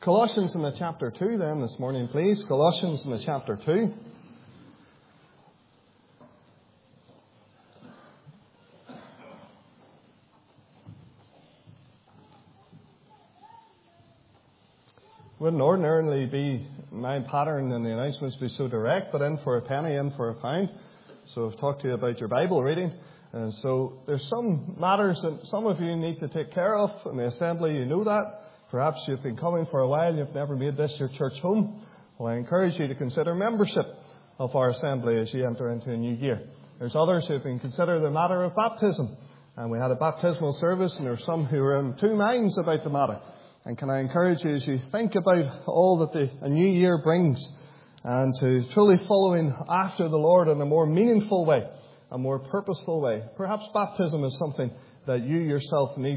Colossians in the chapter 2 then this morning, please. Colossians in the chapter 2. Wouldn't ordinarily be my pattern and the announcements be so direct, but in for a penny, in for a pound. So I've talked to you about your Bible reading. And so there's some matters that some of you need to take care of in the assembly. You know that. Perhaps you've been coming for a while. You've never made this your church home. Well, I encourage you to consider membership of our assembly as you enter into a new year. There's others who have been considered the matter of baptism. And we had a baptismal service, and there are some who are in two minds about the matter. And can I encourage you as you think about all that a new year brings and to truly following after the Lord in a more meaningful way, a more purposeful way. Perhaps baptism is something that you yourself need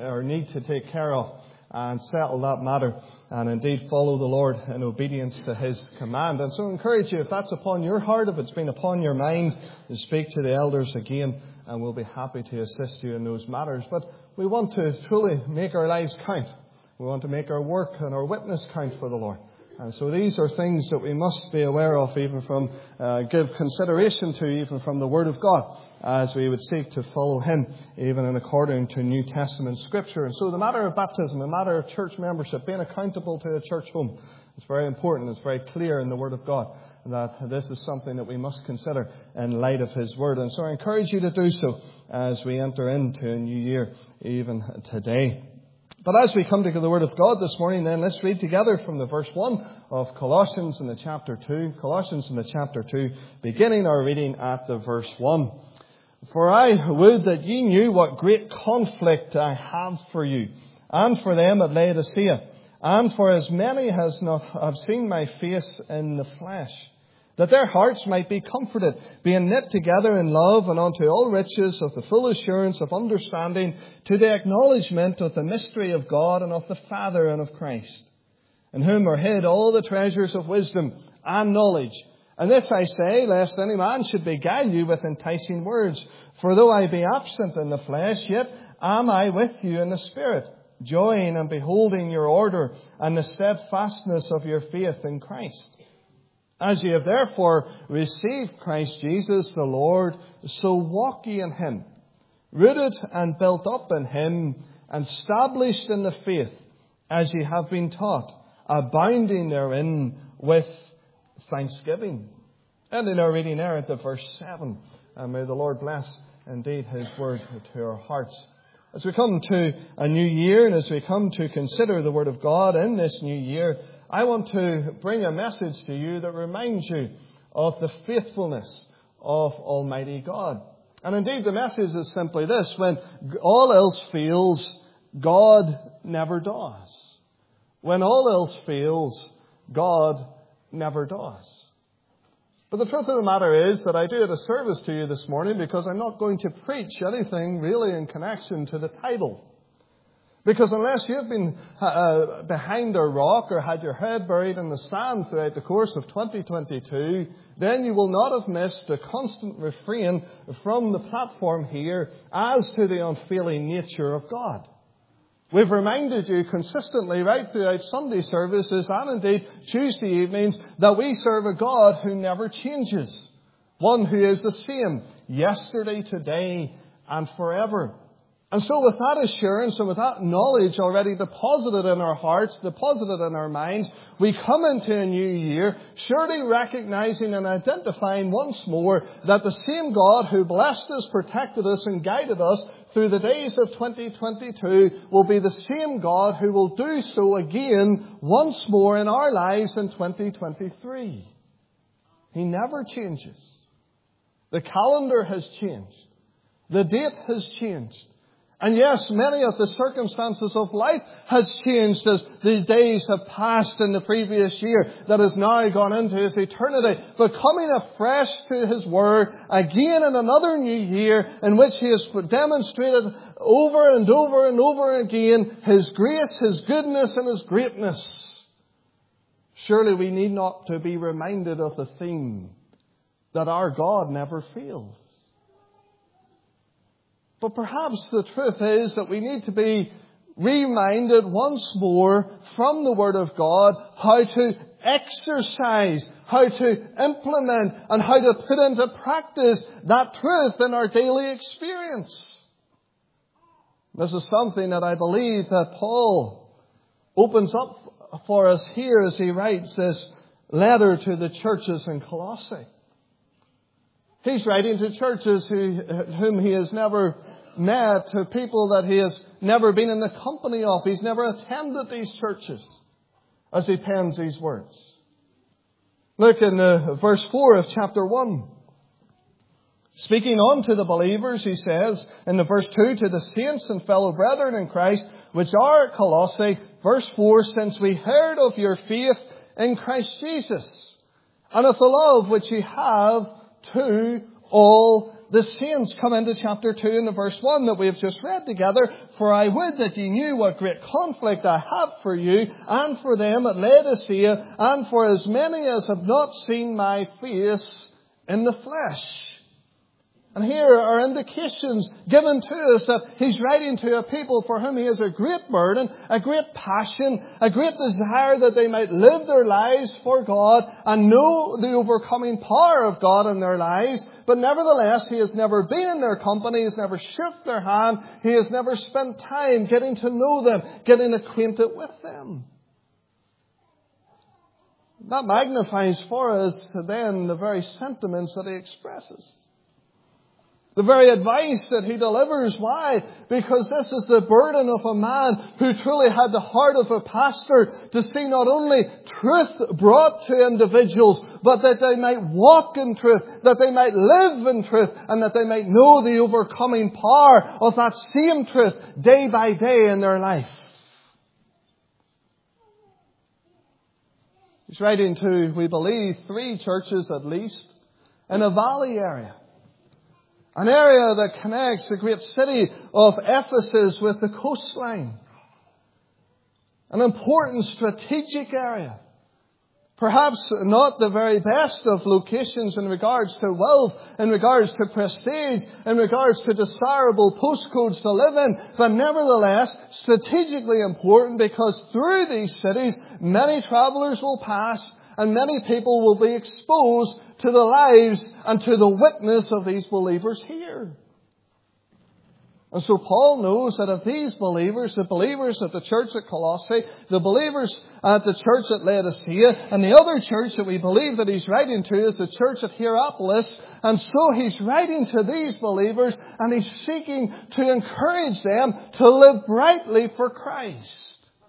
to take care of and settle that matter and indeed follow the Lord in obedience to His command. And so I encourage you, if that's upon your heart, if it's been upon your mind, to speak to the elders again, and we'll be happy to assist you in those matters. But we want to truly make our lives count. We want to make our work and our witness count for the Lord. And so these are things that we must be aware of, even from, give consideration to, even from the Word of God, as we would seek to follow Him, even in according to New Testament Scripture. And so the matter of baptism, the matter of church membership, being accountable to a church home, it's very important. It's very clear in the Word of God that this is something that we must consider in light of His Word. And so I encourage you to do so as we enter into a new year, even today. But as we come to the Word of God this morning, then let's read together from the verse 1 of Colossians in the chapter 2. Colossians in the chapter 2, beginning our reading at the verse 1. For I would that ye knew what great conflict I have for you, and for them at Laodicea, and for as many as have seen my face in the flesh, that their hearts might be comforted, being knit together in love, and unto all riches of the full assurance of understanding, to the acknowledgement of the mystery of God and of the Father and of Christ, in whom are hid all the treasures of wisdom and knowledge. And this I say, lest any man should beguile you with enticing words. For though I be absent in the flesh, yet am I with you in the Spirit, joying and beholding your order and the steadfastness of your faith in Christ. As ye have therefore received Christ Jesus the Lord, so walk ye in Him, rooted and built up in Him, and established in the faith, as ye have been taught, abounding therein with thanksgiving. And in our reading there at the verse 7, and may the Lord bless indeed His Word to our hearts. As we come to a new year, and as we come to consider the Word of God in this new year, I want to bring a message to you that reminds you of the faithfulness of Almighty God. And indeed the message is simply this: when all else fails, God never does. When all else fails, God never does. But the truth of the matter is that I do a disservice to you this morning, because I'm not going to preach anything really in connection to the title. Because unless you've been behind a rock or had your head buried in the sand throughout the course of 2022, then you will not have missed the constant refrain from the platform here as to the unfailing nature of God. We've reminded you consistently right throughout Sunday services and indeed Tuesday evenings that we serve a God who never changes. One who is the same yesterday, today and forever. And so with that assurance and with that knowledge already deposited in our hearts, deposited in our minds, we come into a new year, surely recognizing and identifying once more that the same God who blessed us, protected us and guided us through the days of 2022 will be the same God who will do so again once more in our lives in 2023. He never changes. The calendar has changed. The date has changed. And yes, many of the circumstances of life has changed as the days have passed in the previous year that has now gone into His eternity. But coming afresh to His Word again in another new year in which He has demonstrated over and over and over again His grace, His goodness and His greatness. Surely we need not to be reminded of the theme that our God never fails. But perhaps the truth is that we need to be reminded once more from the Word of God how to exercise, how to implement, and how to put into practice that truth in our daily experience. This is something that I believe that Paul opens up for us here as he writes this letter to the churches in Colossae. He's writing to churches whom he has never met, to people that he has never been in the company of. He's never attended these churches as he pens these words. Look in verse 4 of chapter 1. Speaking on to the believers, he says in the verse 2, to the saints and fellow brethren in Christ, which are at Colossae, verse 4, since we heard of your faith in Christ Jesus, and of the love which ye have to all the saints. Come into chapter 2 and the verse 1 that we have just read together. For I would that ye knew what great conflict I have for you, and for them at Laodicea, and for as many as have not seen my face in the flesh. And here are indications given to us that he's writing to a people for whom he has a great burden, a great passion, a great desire that they might live their lives for God and know the overcoming power of God in their lives. But nevertheless, he has never been in their company, he has never shook their hand, he has never spent time getting to know them, getting acquainted with them. That magnifies for us then the very sentiments that he expresses. The very advice that he delivers. Why? Because this is the burden of a man who truly had the heart of a pastor to see not only truth brought to individuals, but that they might walk in truth, that they might live in truth, and that they might know the overcoming power of that same truth day by day in their life. He's writing to, we believe, 3 churches at least in a valley area. An area that connects the great city of Ephesus with the coastline. An important strategic area. Perhaps not the very best of locations in regards to wealth, in regards to prestige, in regards to desirable postcodes to live in, but nevertheless strategically important, because through these cities many travelers will pass and many people will be exposed to the lives and to the witness of these believers here. And so Paul knows that if these believers, the believers at the church at Colossae, the believers at the church at Laodicea, and the other church that we believe that he's writing to is the church at Hierapolis, and so he's writing to these believers and he's seeking to encourage them to live brightly for Christ.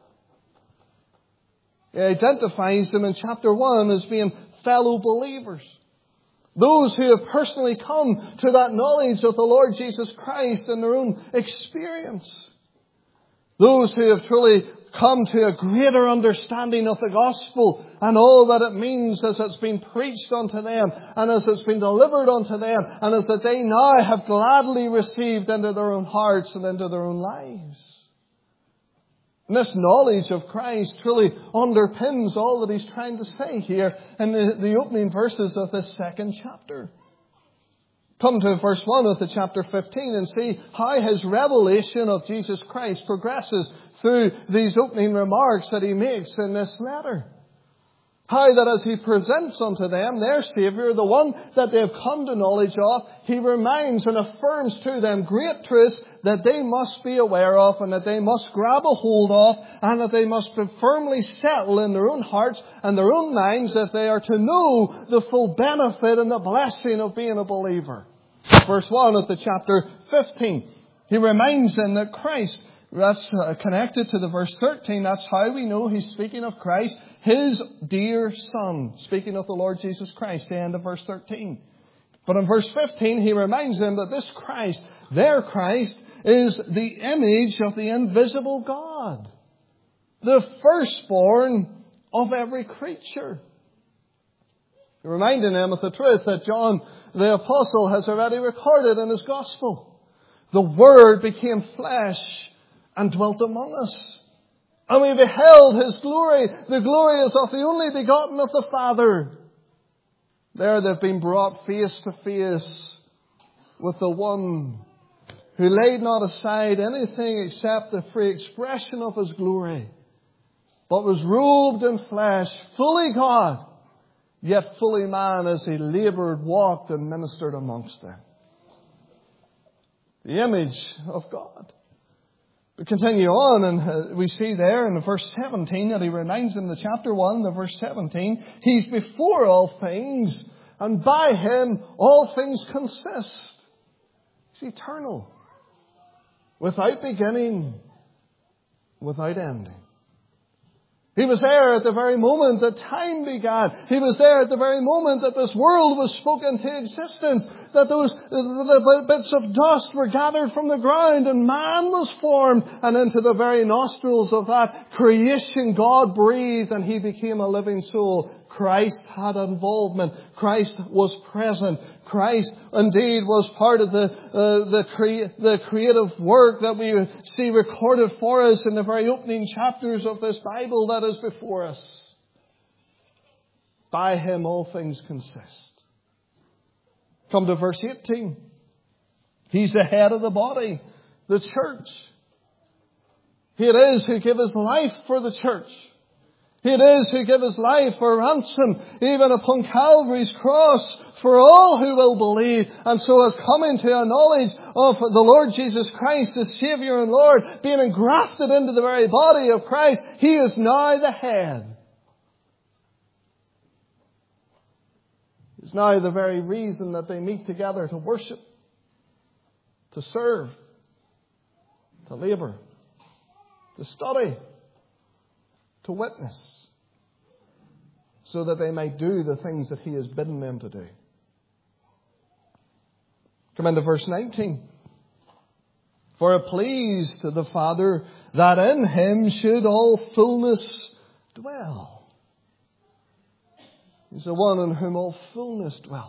He identifies them in chapter 1 as being fellow believers. Those who have personally come to that knowledge of the Lord Jesus Christ in their own experience. Those who have truly come to a greater understanding of the gospel and all that it means as it's been preached unto them and as it's been delivered unto them and as that they now have gladly received into their own hearts and into their own lives. And this knowledge of Christ truly underpins all that he's trying to say here in the opening verses of this second chapter. Come to verse 1 of the chapter 15 and see how his revelation of Jesus Christ progresses through these opening remarks that he makes in this letter. How that as he presents unto them their Saviour, the one that they have come to knowledge of, he reminds and affirms to them great truths that they must be aware of and that they must grab a hold of and that they must be firmly settled in their own hearts and their own minds if they are to know the full benefit and the blessing of being a believer. Verse 1 of the chapter 15. He reminds them that Christ, that's connected to the verse 13. That's how we know he's speaking of Christ, his dear Son. Speaking of the Lord Jesus Christ, the end of verse 13. But in verse 15, he reminds them that this Christ, their Christ, is the image of the invisible God. The firstborn of every creature. Reminding them of the truth that John the Apostle has already recorded in his Gospel. The Word became flesh and dwelt among us. And we beheld his glory. The glory is of the only begotten of the Father. There they've been brought face to face with the one who laid not aside anything except the free expression of His glory, but was robed in flesh, fully God, yet fully man, as He laboured, walked, and ministered amongst them. The image of God. We continue on, and we see there in verse 17 that He reminds them, the chapter 1, the verse 17, He's before all things, and by Him all things consist. He's eternal, without beginning, without ending. He was there at the very moment that time began. He was there at the very moment that this world was spoken to existence. That those the bits of dust were gathered from the ground and man was formed. And into the very nostrils of that creation God breathed and he became a living soul. Christ had involvement. Christ was present. Christ indeed was part of the creative work that we see recorded for us in the very opening chapters of this Bible that is before us. By Him all things consist. Come to verse 18. He's the head of the body, the church. He it is who gave His life for the church. He it is who gave His life for ransom, even upon Calvary's cross, for all who will believe. And so has come into a knowledge of the Lord Jesus Christ, as Saviour and Lord, being engrafted into the very body of Christ. He is now the head. He is now the very reason that they meet together to worship, to serve, to labour, to study, to witness, so that they might do the things that He has bidden them to do. Come into verse 19. For it pleased the Father that in Him should all fullness dwell. He's the one in whom all fullness dwelleth.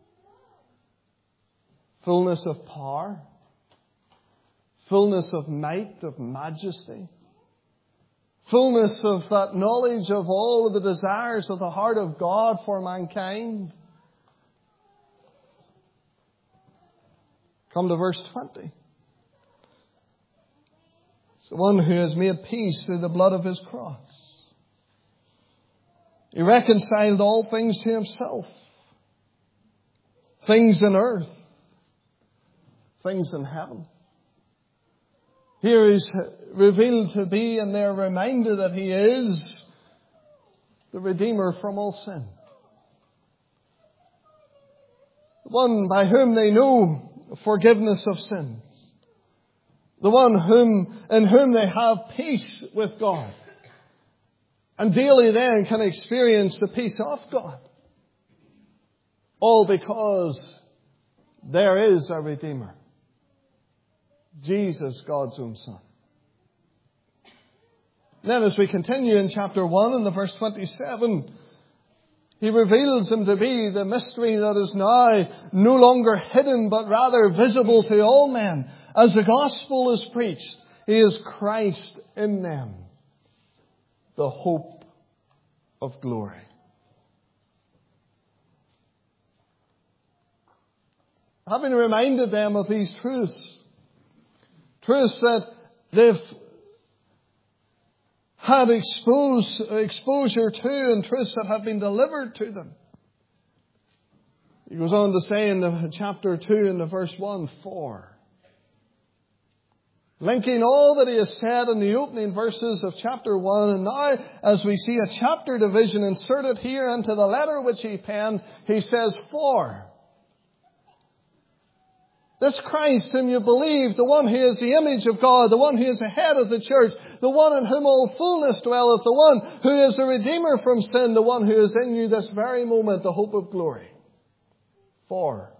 Fullness of power, fullness of might, of majesty, fullness of that knowledge of all of the desires of the heart of God for mankind. Come to verse 20. It's the one who has made peace through the blood of His cross. He reconciled all things to Himself. Things in earth, things in heaven. Here He's revealed to be, and they're reminded that He is the Redeemer from all sin. The one by whom they know forgiveness of sins. The one in whom they have peace with God. And daily then can experience the peace of God. All because there is a Redeemer. Jesus, God's own Son. Then as we continue in chapter 1 and the verse 27, He reveals Him to be the mystery that is now no longer hidden but rather visible to all men. As the gospel is preached, He is Christ in them, the hope of glory. Having reminded them of these truths that they've had exposure to, and truths that have been delivered to them. He goes on to say in the chapter 2 in the verse 1, for. Linking all that He has said in the opening verses of chapter 1, and now as we see a chapter division inserted here into the letter which He penned, He says, for. This Christ whom you believe, the one who is the image of God, the one who is the head of the church, the one in whom all fullness dwelleth, the one who is the Redeemer from sin, the one who is in you this very moment, the hope of glory. For.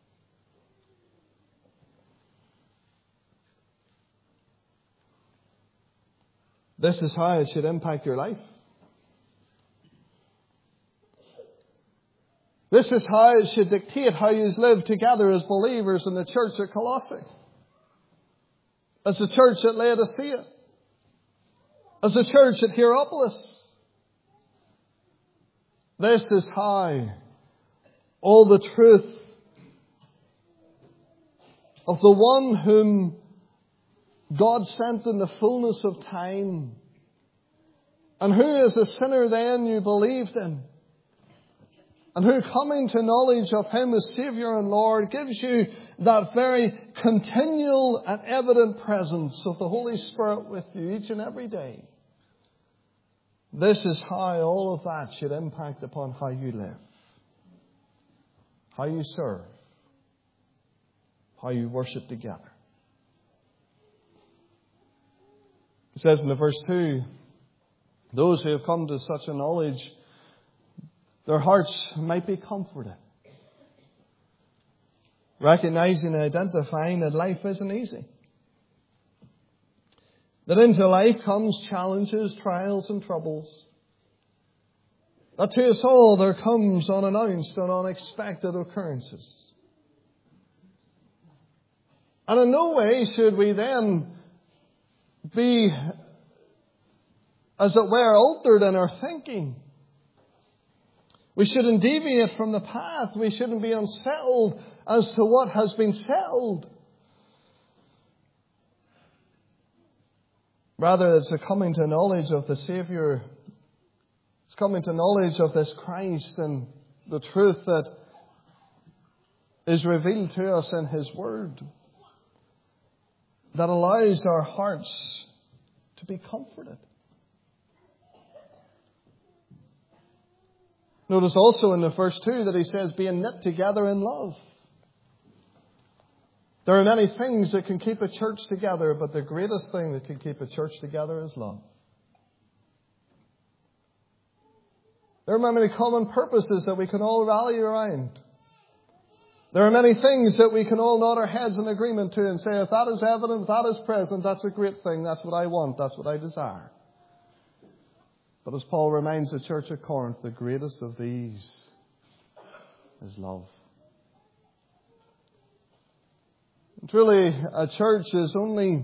This is how it should impact your life. This is how it should dictate how you live together as believers in the church at Colossae. As the church at Laodicea. As the church at Hierapolis. This is how all the truth of the one whom God sent in the fullness of time, and who as a sinner then you believed in, and who, coming to knowledge of Him as Saviour and Lord, gives you that very continual and evident presence of the Holy Spirit with you each and every day. This is how all of that should impact upon how you live, how you serve, how you worship together. It says in the verse 2, those who have come to such a knowledge, their hearts might be comforted. Recognizing and identifying that life isn't easy. That into life comes challenges, trials and troubles. That to us all there comes unannounced and unexpected occurrences. And in no way should we then be, as it were, altered in our thinking. We shouldn't deviate from the path. We shouldn't be unsettled as to what has been settled. Rather, it's a coming to knowledge of the Saviour. It's coming to knowledge of this Christ and the truth that is revealed to us in His Word that allows our hearts to be comforted. Notice also in the verse 2 that he says, being knit together in love. There are many things that can keep a church together, but the greatest thing that can keep a church together is love. There are many common purposes that we can all rally around. There are many things that we can all nod our heads in agreement to and say, if that is evident, if that is present, that's a great thing. That's what I want. That's what I desire. But as Paul reminds the church at Corinth, the greatest of these is love. And truly, a church is only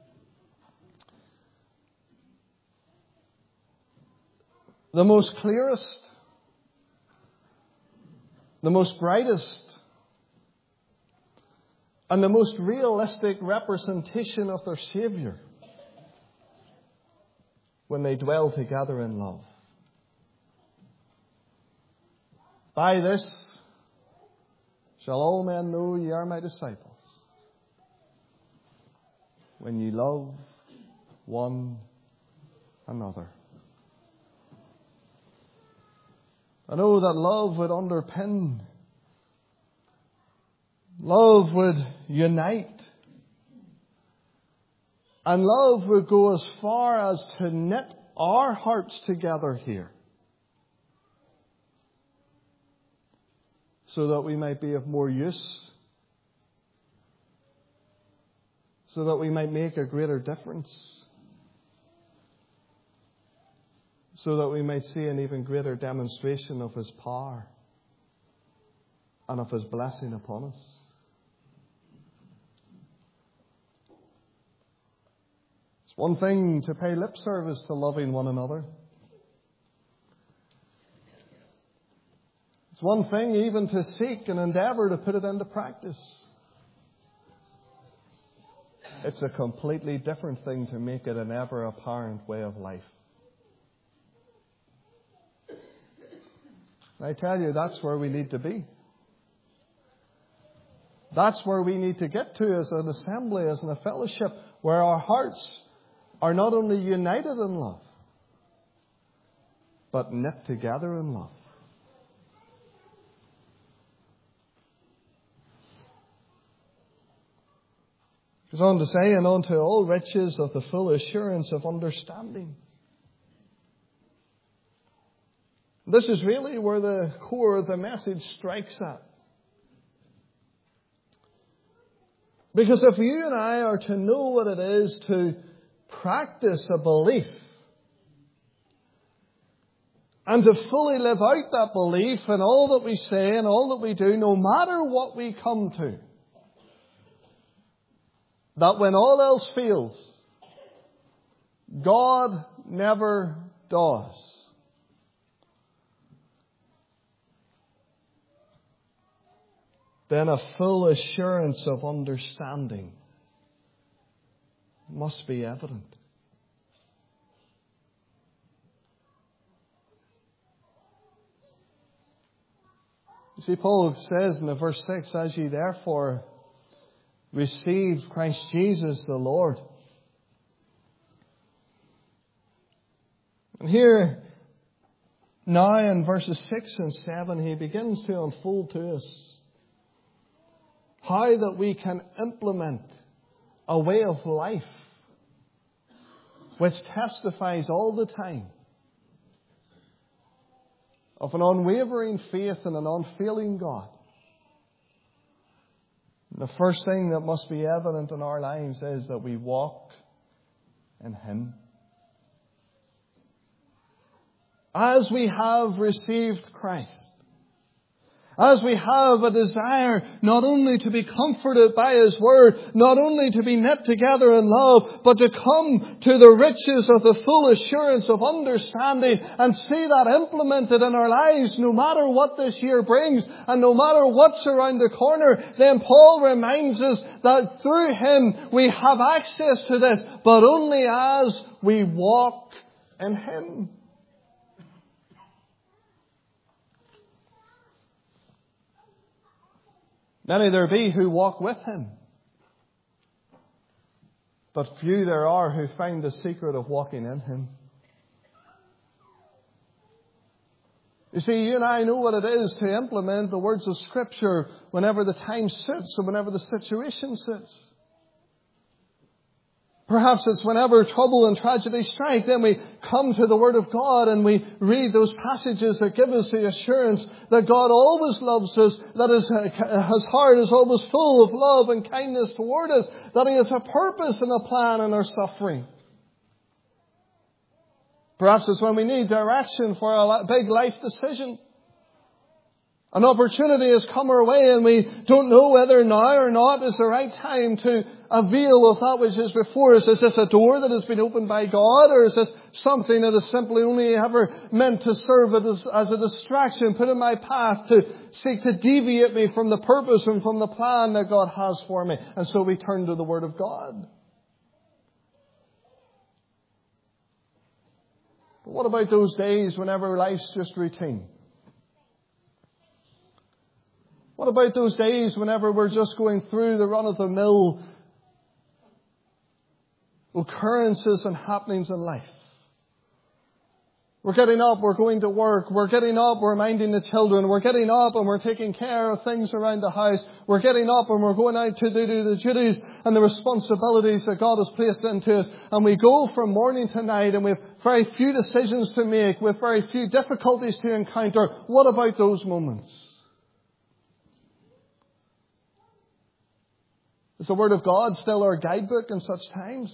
the most clearest, the most brightest, and the most realistic representation of their Saviour when they dwell together in love. By this shall all men know ye are my disciples, when ye love one another. I know that love would underpin, love would unite, and love would go as far as to knit our hearts together here, so that we might be of more use, so that we might make a greater difference, so that we might see an even greater demonstration of His power and of His blessing upon us. It's one thing to pay lip service to loving one another. It's one thing even to seek and endeavour to put it into practice. It's a completely different thing to make it an ever apparent way of life. I tell you, that's where we need to be. That's where we need to get to as an assembly, as a fellowship, where our hearts are not only united in love, but knit together in love. It goes on to say, and unto all riches of the full assurance of understanding. This is really where the core of the message strikes at. Because if you and I are to know what it is to practice a belief, and to fully live out that belief in all that we say and all that we do, no matter what we come to, that when all else fails, God never does. then a full assurance of understanding must be evident. You see, Paul says in verse 6, as ye therefore received Christ Jesus the Lord. And here, now in verses 6 and 7, he begins to unfold to us how that we can implement a way of life which testifies all the time of an unwavering faith in an unfailing God. And the first thing that must be evident in our lives is that we walk in Him. As we have received Christ, as we have a desire not only to be comforted by His Word, not only to be knit together in love, but to come to the riches of the full assurance of understanding and see that implemented in our lives no matter what this year brings and no matter what's around the corner, then Paul reminds us that through Him we have access to this, but only as we walk in Him. Many there be who walk with Him, but few there are who find the secret of walking in Him. You see, you and I know what it is to implement the words of Scripture whenever the time suits and whenever the situation suits. Perhaps it's whenever trouble and tragedy strike, then we come to the Word of God and we read those passages that give us the assurance that God always loves us, that His heart is always full of love and kindness toward us, that He has a purpose and a plan in our suffering. Perhaps it's when we need direction for a big life decision. An opportunity has come our way and we don't know whether now or not is the right time to avail of that which is before us. Is this a door that has been opened by God, or is this something that is simply only ever meant to serve as a distraction put in my path to seek to deviate me from the purpose and from the plan that God has for me? And so we turn to the Word of God. But what about those days whenever life's just routine? What about those days whenever we're just going through the run-of-the-mill occurrences and happenings in life? We're getting up, we're going to work. We're getting up, we're minding the children. We're getting up and we're taking care of things around the house. We're getting up and we're going out to do the duties and the responsibilities that God has placed into us. And we go from morning to night and we have very few decisions to make, with very few difficulties to encounter. What about those moments? Is the Word of God still our guidebook in such times?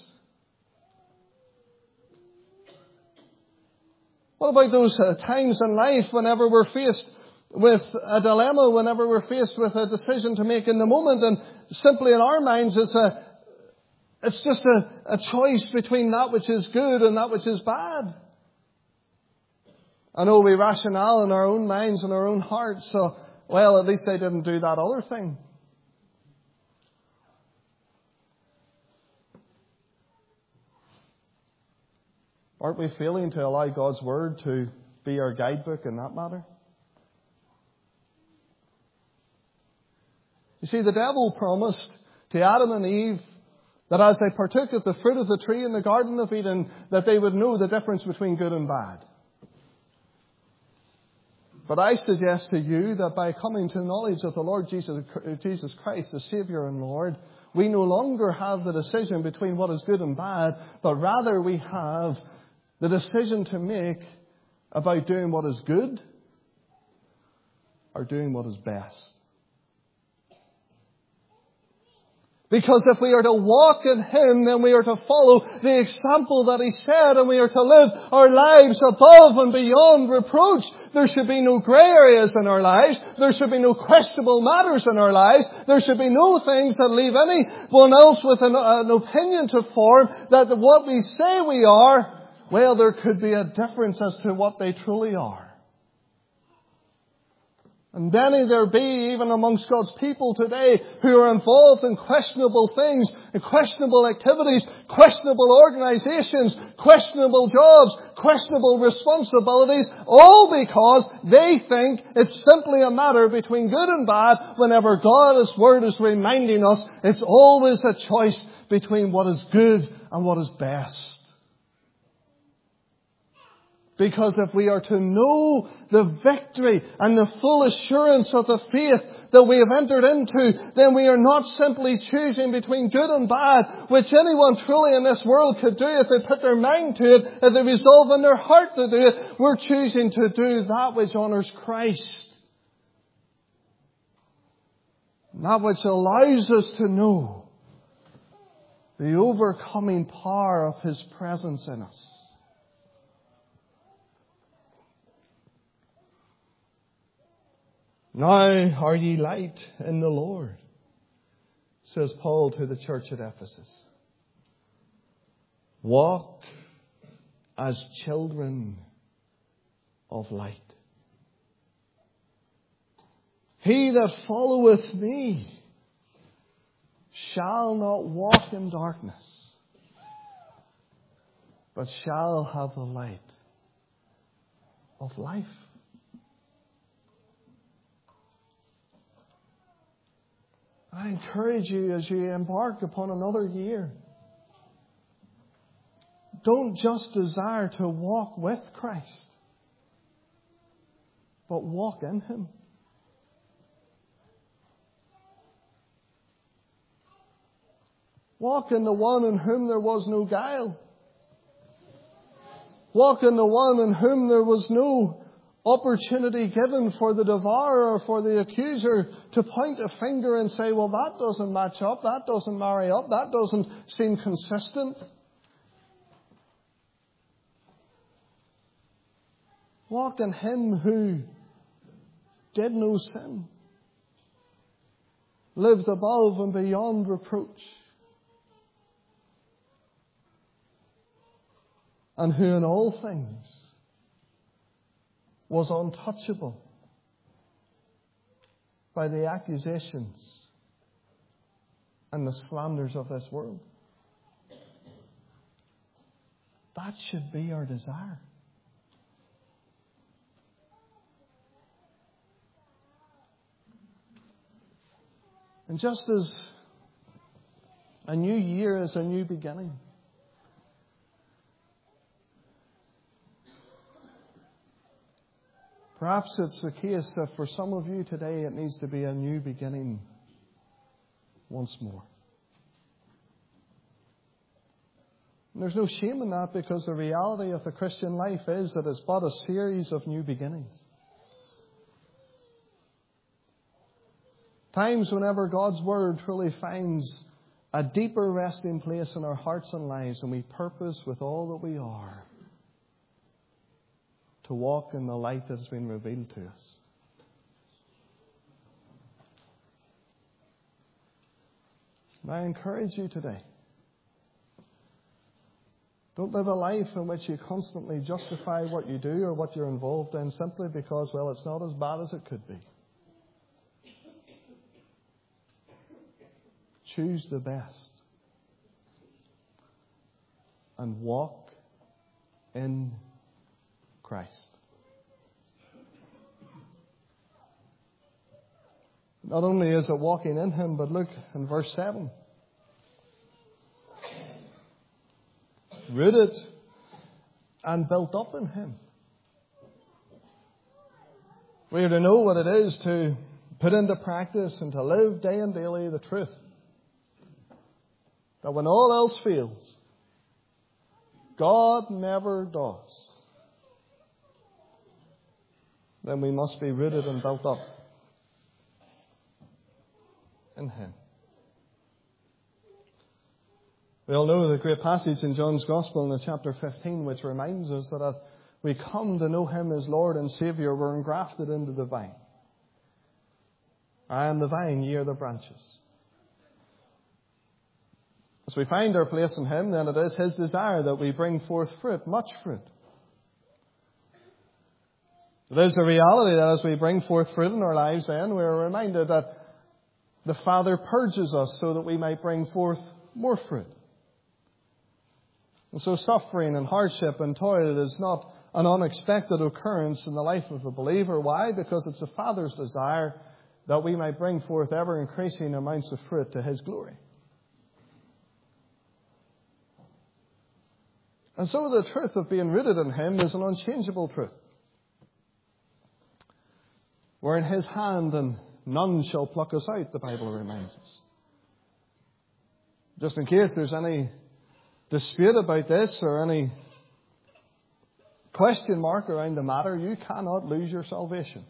What about those times in life whenever we're faced with a dilemma, whenever we're faced with a decision to make in the moment, and simply in our minds it's just a choice between that which is good and that which is bad? I know we rationale in our own minds and our own hearts, so, well, at least I didn't do that other thing. Aren't we failing to allow God's Word to be our guidebook in that matter? You see, the devil promised to Adam and Eve that as they partook of the fruit of the tree in the Garden of Eden, that they would know the difference between good and bad. But I suggest to you that by coming to the knowledge of the Lord Jesus Christ, the Saviour and Lord, we no longer have the decision between what is good and bad, but rather we have the decision to make about doing what is good or doing what is best. Because if we are to walk in Him, then we are to follow the example that He set, and we are to live our lives above and beyond reproach. There should be no grey areas in our lives. There should be no questionable matters in our lives. There should be no things that leave anyone else with an opinion to form that what we say we are, well, there could be a difference as to what they truly are. And many there be, even amongst God's people today, who are involved in questionable things, in questionable activities, questionable organizations, questionable jobs, questionable responsibilities, all because they think it's simply a matter between good and bad, whenever God's Word is reminding us it's always a choice between what is good and what is best. Because if we are to know the victory and the full assurance of the faith that we have entered into, then we are not simply choosing between good and bad, which anyone truly in this world could do if they put their mind to it, if they resolve in their heart to do it. We're choosing to do that which honours Christ. That which allows us to know the overcoming power of His presence in us. Now are ye light in the Lord, says Paul to the church at Ephesus. Walk as children of light. He that followeth me shall not walk in darkness, but shall have the light of life. I encourage you as you embark upon another year, don't just desire to walk with Christ, but walk in Him. Walk in the one in whom there was no guile. Walk in the one in whom there was no opportunity given for the devourer or for the accuser to point a finger and say, well, that doesn't match up, that doesn't marry up, that doesn't seem consistent. Walk in Him who did no sin, lived above and beyond reproach, and who in all things was untouchable by the accusations and the slanders of this world. That should be our desire. And just as a new year is a new beginning, perhaps it's the case that for some of you today it needs to be a new beginning once more. And there's no shame in that, because the reality of the Christian life is that it's but a series of new beginnings. Times whenever God's Word truly finds a deeper resting place in our hearts and lives, and we purpose with all that we are to walk in the light that has been revealed to us. And I encourage you today, don't live a life in which you constantly justify what you do or what you're involved in simply because, well, it's not as bad as it could be. Choose the best and walk in Christ. Not only is it walking in Him, but look in verse 7. Rooted and built up in Him. We are to know what it is to put into practice and to live day and daily the truth that when all else fails, God never does. Then we must be rooted and built up in Him. We all know the great passage in John's Gospel in the chapter 15, which reminds us that as we come to know Him as Lord and Saviour, we're engrafted into the vine. I am the vine, ye are the branches. As we find our place in Him, then it is His desire that we bring forth fruit, much fruit. It is a reality that as we bring forth fruit in our lives, then we're reminded that the Father purges us so that we might bring forth more fruit. And so suffering and hardship and toil is not an unexpected occurrence in the life of a believer. Why? Because it's the Father's desire that we might bring forth ever-increasing amounts of fruit to His glory. And so the truth of being rooted in Him is an unchangeable truth. We're in His hand and none shall pluck us out, the Bible reminds us. Just in case there's any dispute about this or any question mark around the matter, you cannot lose your salvation.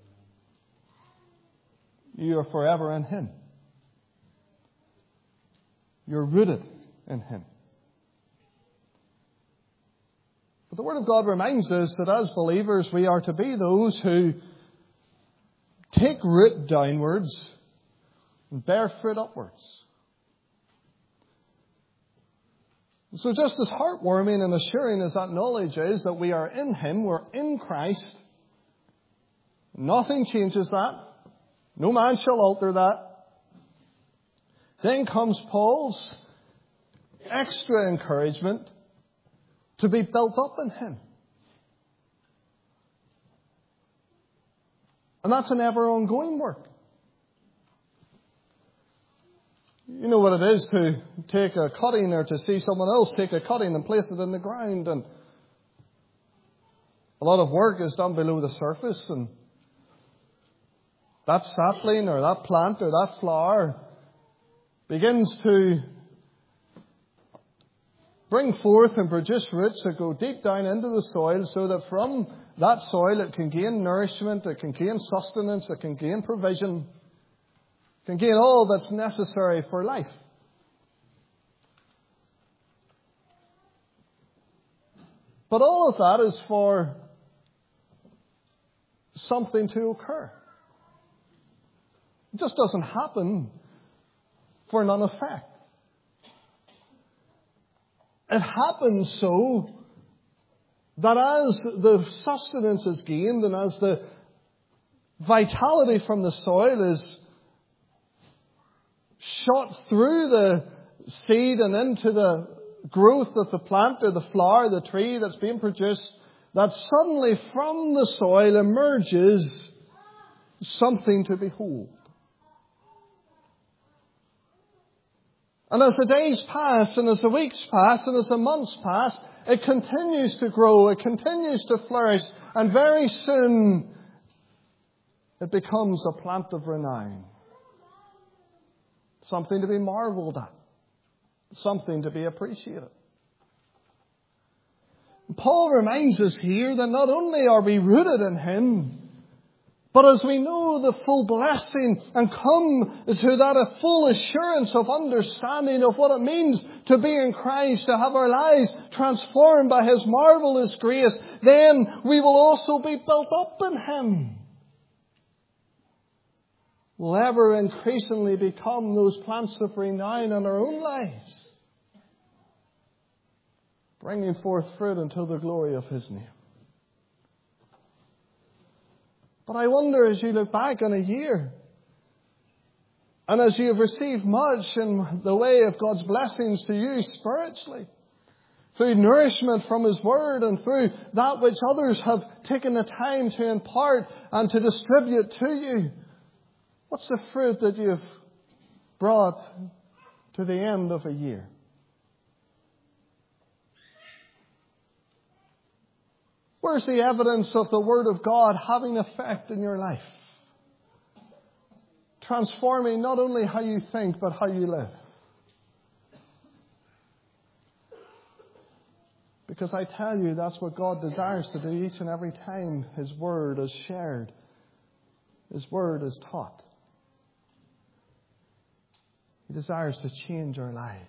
You are forever in Him. You're rooted in Him. But the Word of God reminds us that as believers we are to be those who take root downwards and bear fruit upwards. So just as heartwarming and assuring as that knowledge is that we are in Him, we're in Christ, nothing changes that. No man shall alter that. Then comes Paul's extra encouragement to be built up in Him. And that's an ever ongoing work. You know what it is to take a cutting or to see someone else take a cutting and place it in the ground. And a lot of work is done below the surface. And that sapling or that plant or that flower begins to bring forth and produce roots that go deep down into the soil so that from that soil it can gain nourishment, it can gain sustenance, it can gain provision, it can gain all that's necessary for life. But all of that is for something to occur. It just doesn't happen for none effect. It happens so that as the sustenance is gained and as the vitality from the soil is shot through the seed and into the growth of the plant or the flower, the tree that's being produced, that suddenly from the soil emerges something to behold. And as the days pass, and as the weeks pass, and as the months pass, it continues to grow, it continues to flourish, and very soon it becomes a plant of renown. Something to be marveled at. Something to be appreciated. Paul reminds us here that not only are we rooted in Him, but as we know the full blessing and come to that full assurance of understanding of what it means to be in Christ, to have our lives transformed by His marvelous grace, then we will also be built up in Him. We'll ever increasingly become those plants of renown in our own lives, bringing forth fruit until the glory of His name. But I wonder, as you look back on a year, and as you have received much in the way of God's blessings to you spiritually, through nourishment from His Word and through that which others have taken the time to impart and to distribute to you, what's the fruit that you have brought to the end of a year? Where's the evidence of the Word of God having effect in your life? Transforming not only how you think, but how you live. Because I tell you, that's what God desires to do each and every time His Word is shared. His Word is taught. He desires to change our lives.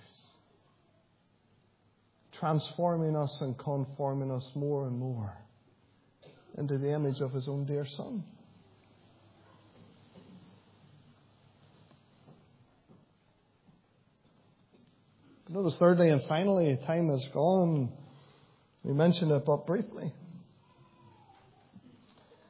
Transforming us and conforming us more and more into the image of His own dear Son. Notice thirdly and finally, time has gone. We mentioned it but briefly.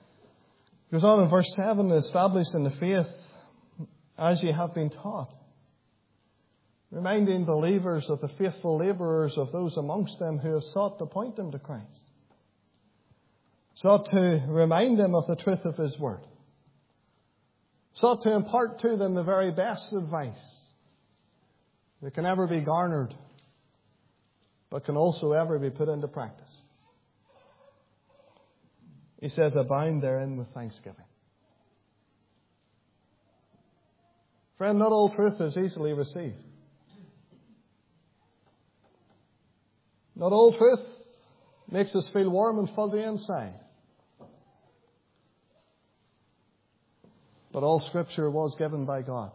Goes on in verse 7, established in the faith as ye have been taught. Reminding believers of the faithful labourers of those amongst them who have sought to point them to Christ. Sought to remind them of the truth of His Word. Sought to impart to them the very best advice that can ever be garnered, but can also ever be put into practice. He says, abound therein with thanksgiving. Friend, not all truth is easily received. Not all truth makes us feel warm and fuzzy inside. But all Scripture was given by God.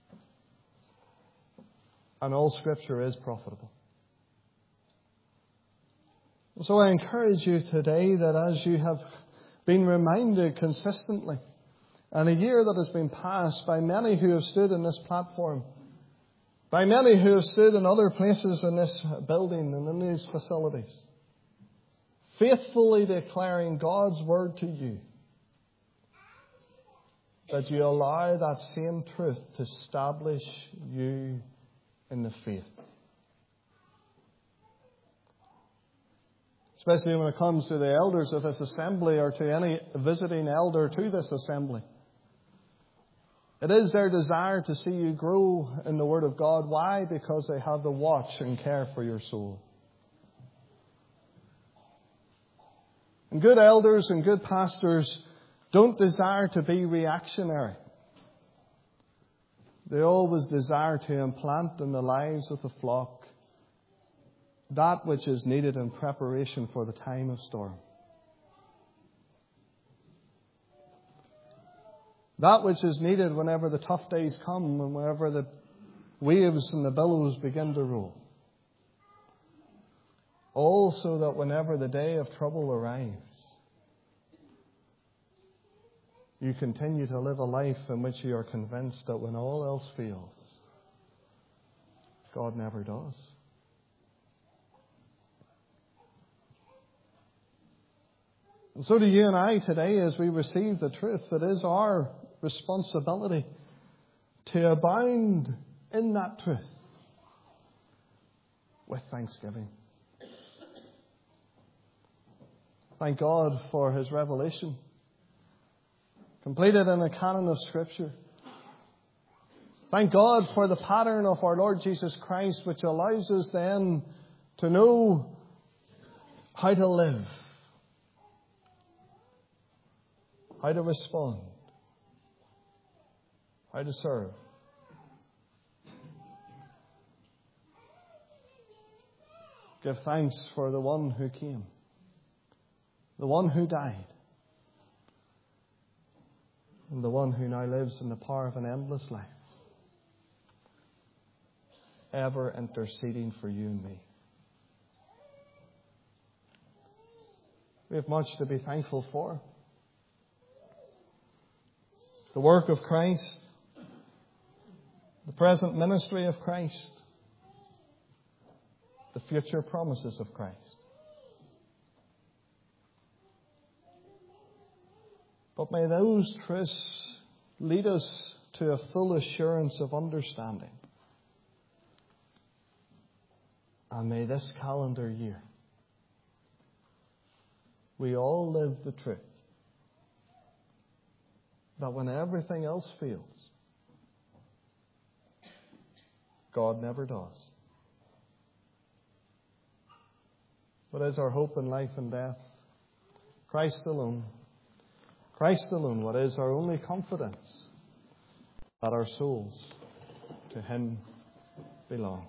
And all Scripture is profitable. So I encourage you today that as you have been reminded consistently, and a year that has been passed by many who have stood in this platform, by many who have stood in other places in this building and in these facilities, faithfully declaring God's Word to you, that you allow that same truth to establish you in the faith. Especially when it comes to the elders of this assembly or to any visiting elder to this assembly. It is their desire to see you grow in the Word of God. Why? Because they have the watch and care for your soul. And good elders and good pastors don't desire to be reactionary. They always desire to implant in the lives of the flock that which is needed in preparation for the time of storm. That which is needed whenever the tough days come and whenever the waves and the billows begin to roll. Also that whenever the day of trouble arrives, you continue to live a life in which you are convinced that when all else fails, God never does. And so do you and I today as we receive the truth. It is our responsibility to abound in that truth with thanksgiving. Thank God for His revelation, completed in the canon of Scripture. Thank God for the pattern of our Lord Jesus Christ, which allows us then to know how to live, how to respond, how to serve. Give thanks for the one who came, the one who died, and the one who now lives in the power of an endless life, ever interceding for you and me. We have much to be thankful for. The work of Christ, the present ministry of Christ, the future promises of Christ. But may those truths lead us to a full assurance of understanding. And may this calendar year we all live the truth that when everything else fails, God never does. What is our hope in life and death? Christ alone. Christ alone. What is our only confidence? That our souls to Him belong.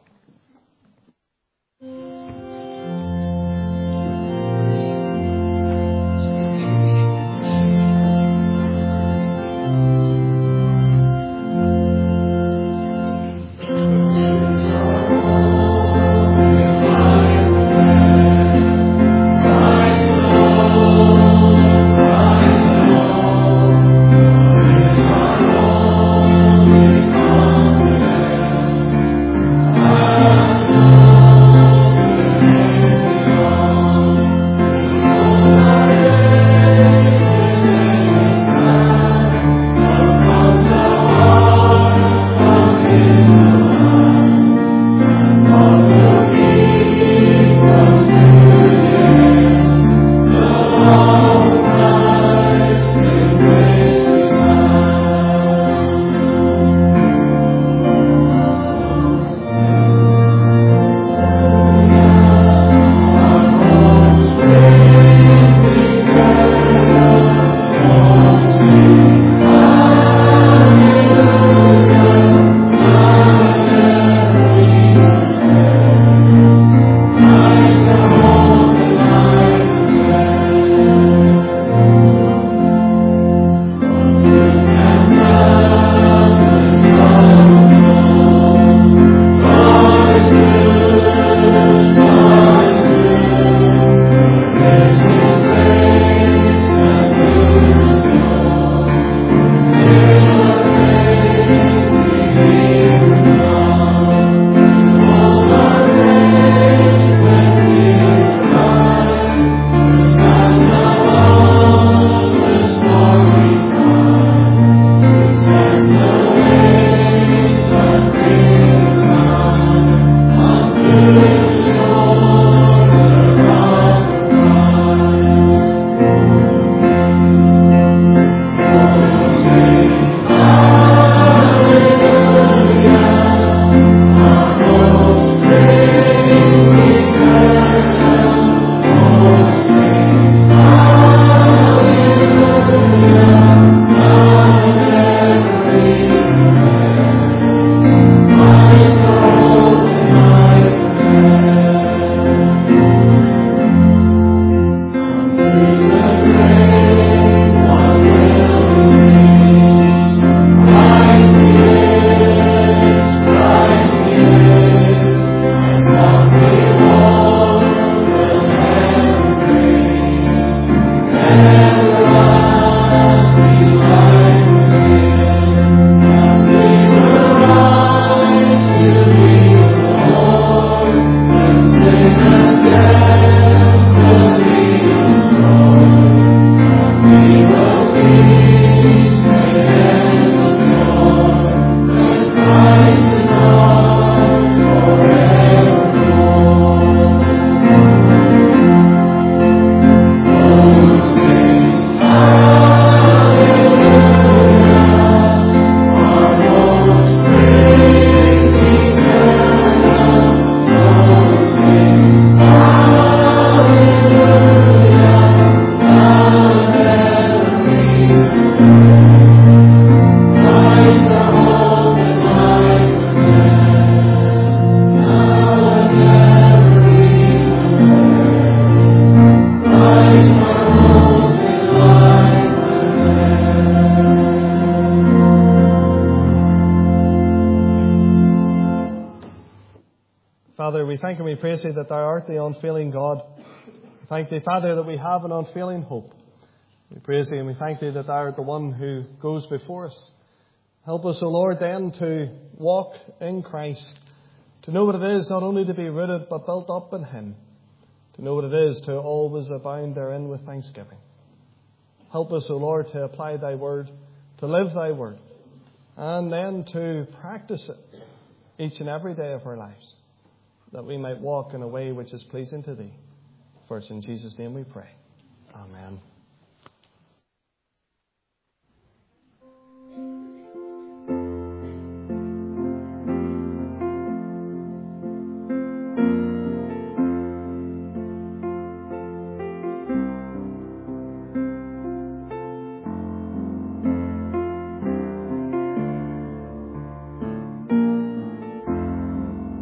Father, we thank and we praise Thee that Thou art the unfailing God. We thank Thee, Father, that we have an unfailing hope. We praise Thee and we thank Thee that Thou art the one who goes before us. Help us, O Lord, then to walk in Christ, to know what it is not only to be rooted but built up in Him, to know what it is to always abound therein with thanksgiving. Help us, O Lord, to apply Thy word, to live Thy word, and then to practice it each and every day of our lives, that we might walk in a way which is pleasing to Thee. For it's in Jesus' name we pray. Amen.